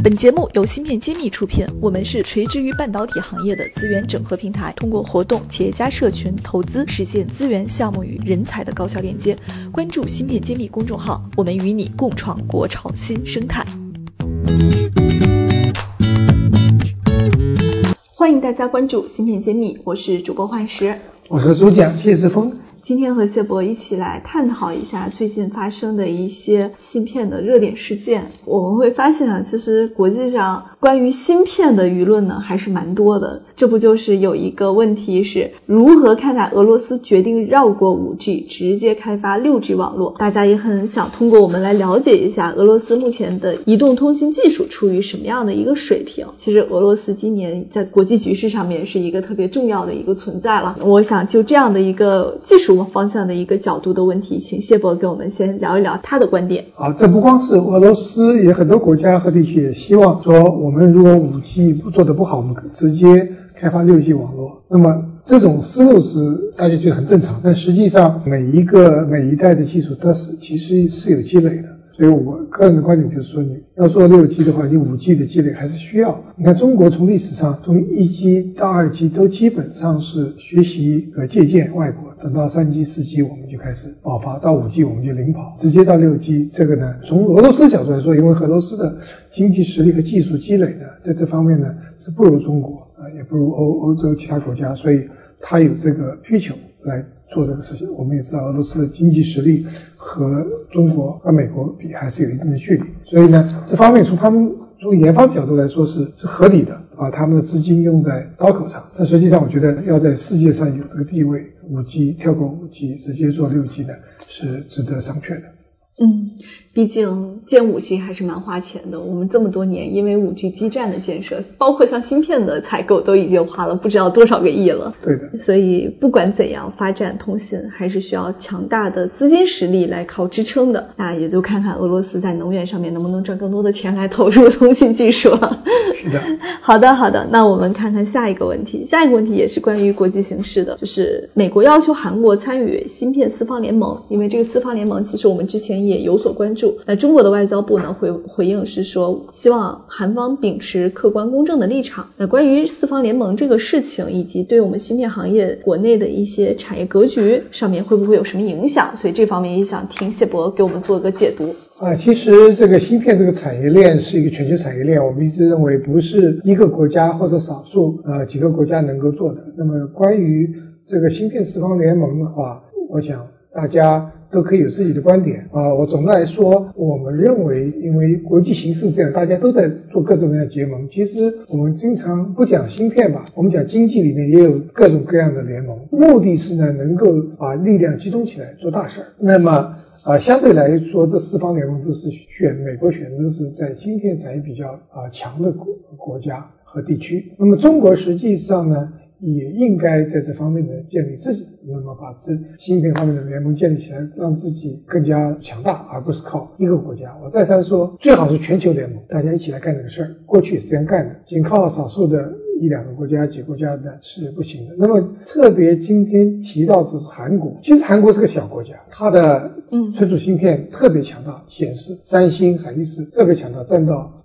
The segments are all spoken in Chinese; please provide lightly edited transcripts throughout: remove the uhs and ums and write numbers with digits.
本节目由芯片揭秘出品，我们是垂直于半导体行业的资源整合平台，通过活动、企业家社群、投资，实现资源、项目与人才的高效链接。关注芯片揭秘公众号，我们与你共创国潮新生态。欢迎大家关注芯片揭秘，我是主播幻石， 我是主讲谢志峰。 今天和谢博一起来探讨一下最近发生的一些芯片的热点事件。我们会发现其实国际上关于芯片的舆论呢还是蛮多的。这不就是有一个问题是如何看待俄罗斯决定绕过 5G 直接开发 6G 网络。大家也很想通过我们来了解一下俄罗斯目前的移动通信技术处于什么样的一个水平。其实俄罗斯今年在国际局势上面是一个特别重要的一个存在了。我想就这样的一个技术方向的一个角度的问题，请谢博给我们先聊一聊他的观点。 好，这不光是俄罗斯，也很多国家和地区也希望说，我们如果 5G 做得不好，我们直接开发 6G 网络。那么这种思路是大家觉得很正常，但实际上每一代的技术它其实是有积累的。所以我个人的观点就是说，你要做 6G 的话，你 5G 的积累还是需要。你看中国从历史上从 1G 到 2G 都基本上是学习和借鉴外国，等到 3G 4G 我们就开始爆发，到 5G 我们就领跑，直接到 6G。 这个呢，从俄罗斯角度来说，因为俄罗斯的经济实力和技术积累呢，在这方面呢是不如中国也不如欧洲其他国家，所以他有这个需求来做这个事情。我们也知道俄罗斯的经济实力和中国和美国比还是有一定的距离，所以呢这方面从研发角度来说是合理的，把他们的资金用在刀口上。但实际上我觉得要在世界上有这个地位， 5G 跳过 5G 直接做 6G 呢是值得商榷的。 毕竟建 5G 还是蛮花钱的，我们这么多年因为 5G 基站的建设，包括像芯片的采购都已经花了不知道多少个亿了。 对的。 所以不管怎样，发展通信还是需要强大的资金实力来靠支撑的。那也就看看俄罗斯在能源上面能不能赚更多的钱来投入通信技术了。 是的。 好的，那我们看看下一个问题。下一个问题也是关于国际形势的，就是美国要求韩国参与芯片四方联盟。因为这个四方联盟其实我们之前也有所关注。那中国的外交部呢回应是说，希望韩方秉持客观公正的立场。那关于四方联盟这个事情，以及对我们芯片行业国内的一些产业格局上面会不会有什么影响，所以这方面也想听谢博给我们做个解读。 其实这个芯片这个产业链是一个全球产业链，我们一直认为不是一个国家或者少数几个国家能够做的。那么关于这个芯片四方联盟的话，我想大家都可以有自己的观点我总的来说，我们认为因为国际形势这样，大家都在做各种各样的结盟。其实我们经常不讲芯片吧，我们讲经济里面也有各种各样的联盟，目的是呢能够把力量集中起来做大事。那么相对来说，这四方联盟都是美国选的是在芯片产业比较强的国家和地区。那么中国实际上呢也应该在这方面呢建立自己，那么把这芯片方面的联盟建立起来，让自己更加强大，而不是靠一个国家。我再三说，最好是全球联盟，大家一起来干这个事儿。过去也是这样干的，仅靠少数的一两个国家几个国家呢是不行的。那么特别今天提到的是韩国，其实韩国是个小国家，它的存储芯片特别强大，显示三星、海力士特别强大，占到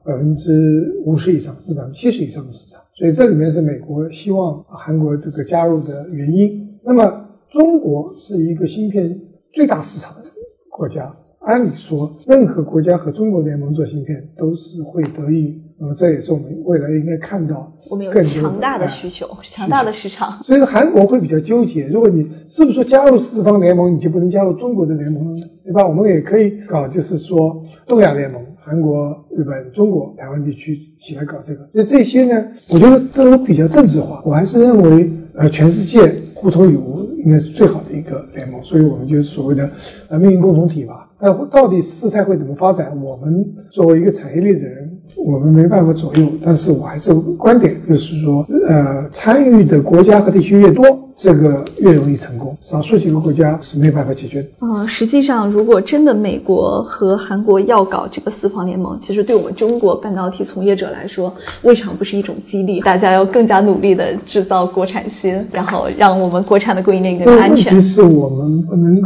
50%以上，是70%以上的市场。所以这里面是美国希望韩国这个加入的原因。那么中国是一个芯片最大市场的国家，按理说任何国家和中国联盟做芯片都是会得益。那么这也是我们未来应该看到我们有强大的需求，强大的市场。 所以韩国会比较纠结，如果你是不是说加入四方联盟，你就不能加入中国的联盟呢？对吧？我们也可以搞就是说东亚联盟，韩国、日本、中国、台湾地区一起来搞这个。所以这些呢我觉得都比较政治化。我还是认为全世界互通有无应该是最好的一个联盟，所以我们就是所谓的命运共同体吧。但到底事态会怎么发展，我们作为一个产业链的人我们没办法左右。但是我还是有观点，就是说参与的国家和地区越多，这个越容易成功，少数几个国家是没有办法解决的。 实际上如果真的美国和韩国要搞这个四方联盟，其实对我们中国半导体从业者来说未尝不是一种激励，大家要更加努力的制造国产芯，然后让我们国产的供应链更安全。 问题是我们不能够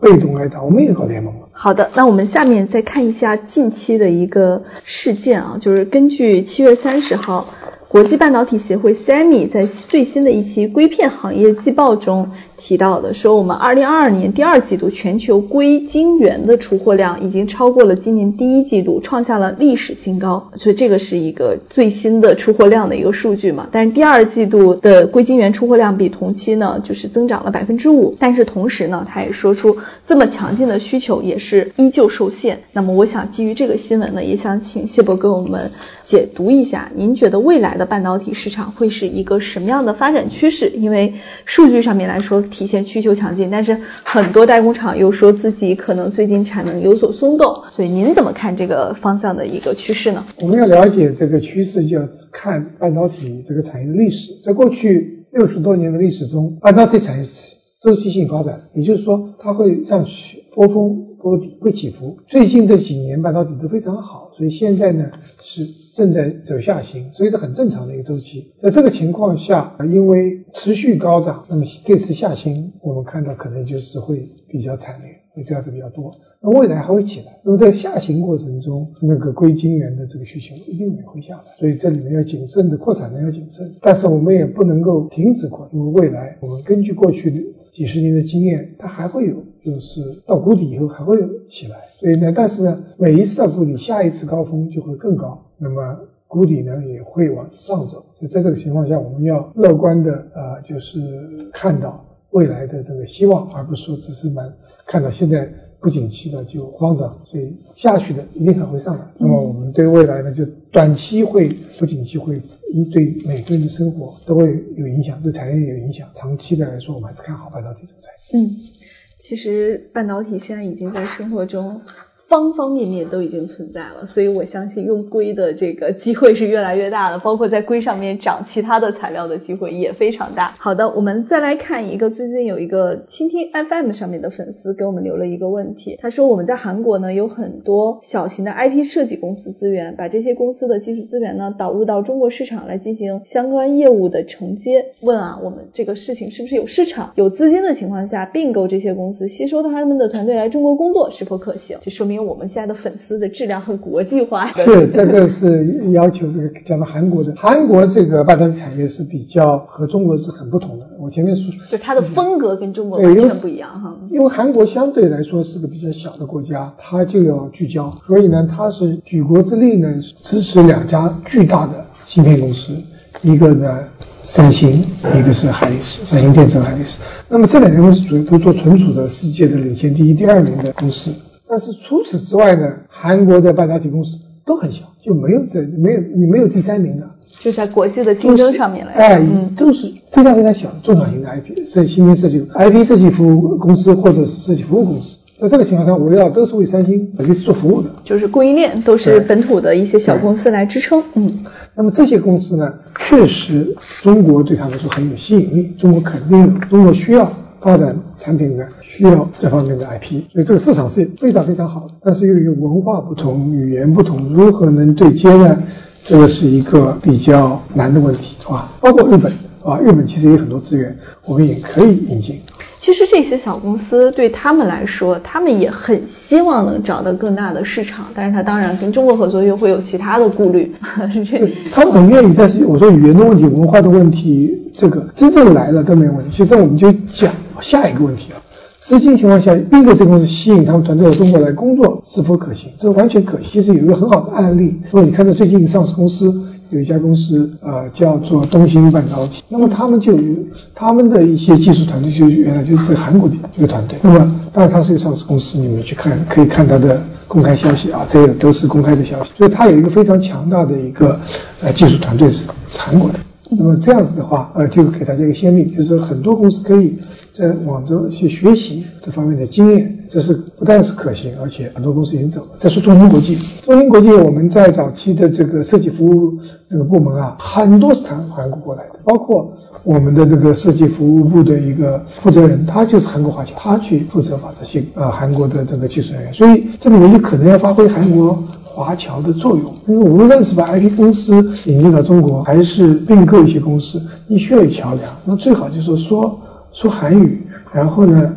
被动挨打，我们也搞联盟了。 好的，那我们下面再看一下近期的一个事件啊，就是根据7月30号国际半导体协会 SEMI 在最新的一期硅片行业季报中提到的，说我们2022年第2季度全球硅晶圆的出货量已经超过了今年第1季度，创下了历史新高。所以这个是一个最新的出货量的一个数据嘛。但是第2季度的硅晶圆出货量比同期呢就是增长了 5%， 但是同时呢他也说出这么强劲的需求也是依旧受限。那么我想基于这个新闻呢，也想请谢博给我们解读一下，您觉得未来的半导体市场会是一个什么样的发展趋势？因为数据上面来说体现需求强劲，但是很多代工厂又说自己可能最近产能有所松动，所以您怎么看这个方向的一个趋势呢？ 我们要了解这个趋势，就要看半导体这个产业的历史。在过去60多年的历史中，半导体产业是周期性发展，也就是说它会上去波峰波底，会起伏。最近这几年半导体都非常好，所以现在呢是正在走下行，所以是很正常的一个周期。在这个情况下，因为持续高涨，那么这次下行我们看到可能就是会比较惨烈，会掉的比较多，那未来还会起来。那么在下行过程中，那个硅晶圆的这个需求一定也会下来，所以这里面要谨慎的，扩产能要谨慎，但是我们也不能够停止扩，因为未来我们根据过去几十年的经验，它还会有，就是到谷底以后还会起来。所以呢，但是呢，每一次到谷底，下一次高峰就会更高，那么谷底呢也会往上走。所以在这个情况下，我们要乐观的就是看到未来的这个希望，而不是说只是看到现在不景气了就慌张，所以下去的一定还会上来。那么我们对未来呢，就短期会不景气会对每个人的生活都会有影响，对产业有影响。长期的来说，我们还是看好半导体这个产业。 其实半导体现在已经在生活中方方面面都已经存在了，所以我相信用硅的这个机会是越来越大的，包括在硅上面长其他的材料的机会也非常大。好的，我们再来看一个，最近有一个倾听 FM 上面的粉丝给我们留了一个问题，他说我们在韩国呢有很多小型的 IP 设计公司资源，把这些公司的技术资源呢导入到中国市场来进行相关业务的承接。问我们这个事情是不是有市场有资金的情况下并购这些公司，吸收他们的团队来中国工作是否可行？就说明我们现在的粉丝的质量很国际化。 是，这个是要求这个讲到韩国的，韩国这个半导体产业是比较和中国是很不同的。我前面说， 就它的风格跟中国完全不一样哈。 因为韩国相对来说是个比较小的国家，它就要聚焦，所以呢，它是举国之力呢支持2家巨大的芯片公司，一个呢三星，一个是海力士，三星电子和海力士。那么这2家公司主要都做存储的世界的领先第1、第2名的公司。但是除此之外呢，韩国的半导体公司都很小，就没有第3名的， 就在国际的竞争上面来说， 都是非常非常小的中小型的 IP 芯片设计 IP 设计服务公司或者是设计服务公司。在这个情况下，围绕都是为三星海力士做服务的， 就是供应链都是本土的一些小公司来支撑。 那么这些公司呢，确实中国对他们说很有吸引力，中国肯定有，中国需要发展产品呢，需要这方面的 IP， 所以这个市场是非常非常好的。但是由于文化不同，语言不同，如何能对接呢？这个是一个比较难的问题包括日本日本其实也有很多资源，我们也可以引进。 其实这些小公司对他们来说，他们也很希望能找到更大的市场，但是他当然跟中国合作又会有其他的顾虑。 他们很愿意，但是我说语言的问题、文化的问题，这个真正来了都没有问题。其实我们就讲下一个问题实际情况下，并购这公司吸引他们团队到中国来工作是否可行？这完全可行。其实有一个很好的案例，如果你看到最近上市公司有一家公司叫做东兴半导体，那么他们就有他们的一些技术团队就原来就是在韩国的一个团队。那么当然它是一个上市公司，你们去看可以看它的公开消息这个都是公开的消息，所以它有一个非常强大的一个技术团队是韩国的。那么这样子的话就给大家一个先例，就是说很多公司可以在网上去学习这方面的经验，这是不但是可行，而且很多公司已经走了。再说中芯国际，中芯国际我们在早期的这个设计服务那个部门很多是韩国过来的，包括我们的这个设计服务部的一个负责人，他就是韩国华侨，他去负责把这些韩国的这个技术人员，所以这里面就可能要发挥韩国华侨的作用。因为无论是把 IP 公司引进到中国，还是并购一些公司，你需要有桥梁。那最好就是说韩语，然后呢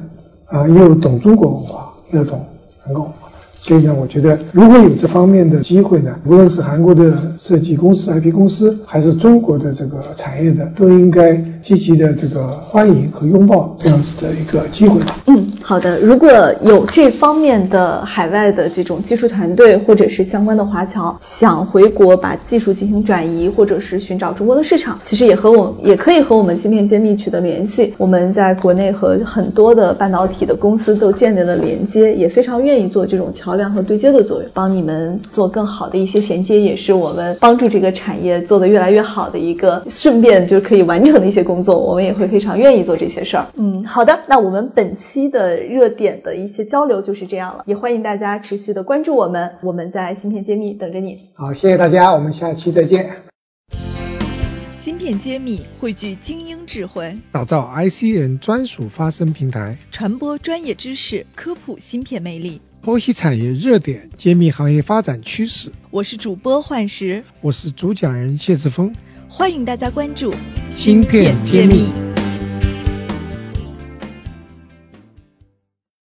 又懂中国文化，又懂韩国文化。所以呢，我觉得如果有这方面的机会呢，无论是韩国的设计公司、IP 公司，还是中国的这个产业的，都应该积极的这个欢迎和拥抱这样子的一个机会吧。 好的。如果有这方面的海外的这种技术团队或者是相关的华侨想回国把技术进行转移，或者是寻找中国的市场，其实也可以和我们芯片揭秘取得联系。我们在国内和很多的半导体的公司都建立了连接，也非常愿意做这种桥梁和对接的作用，帮你们做更好的一些衔接，也是我们帮助这个产业做得越来越好的一个顺便就可以完成的一些工作，我们也会非常愿意做这些事儿。好的，那我们本期的热点的一些交流就是这样了，也欢迎大家持续的关注我们在芯片揭秘等着你。 好，谢谢大家，我们下期再见。 芯片揭秘汇聚精英智慧， 打造 IC 人专属发声平台， 传播专业知识，科普芯片魅力， 剖析产业热点，揭秘行业发展趋势。 我是主播幻石， 我是主讲人谢志峰， 欢迎大家关注芯片揭秘。